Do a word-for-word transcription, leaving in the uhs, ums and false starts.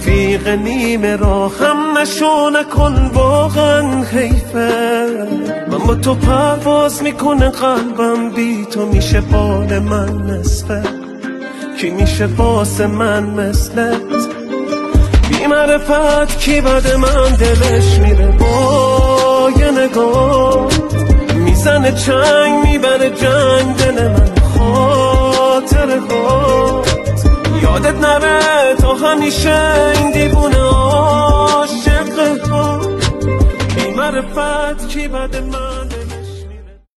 رفیق نیمه راه هم نشو نکن، واقعا حیفه. من با تو پرواز میکنه قلبم، بی تو میشه بال من نصفه. کی میشه واسه من مثلت؟ بی معرفت کی بده من دلش میره با یه نگاه. میزنه چنگ میبره جنگ دل من، خاطره ها یادت نره تا همیشه این دیوونه عاشقه ها. بی معرفت کی بده من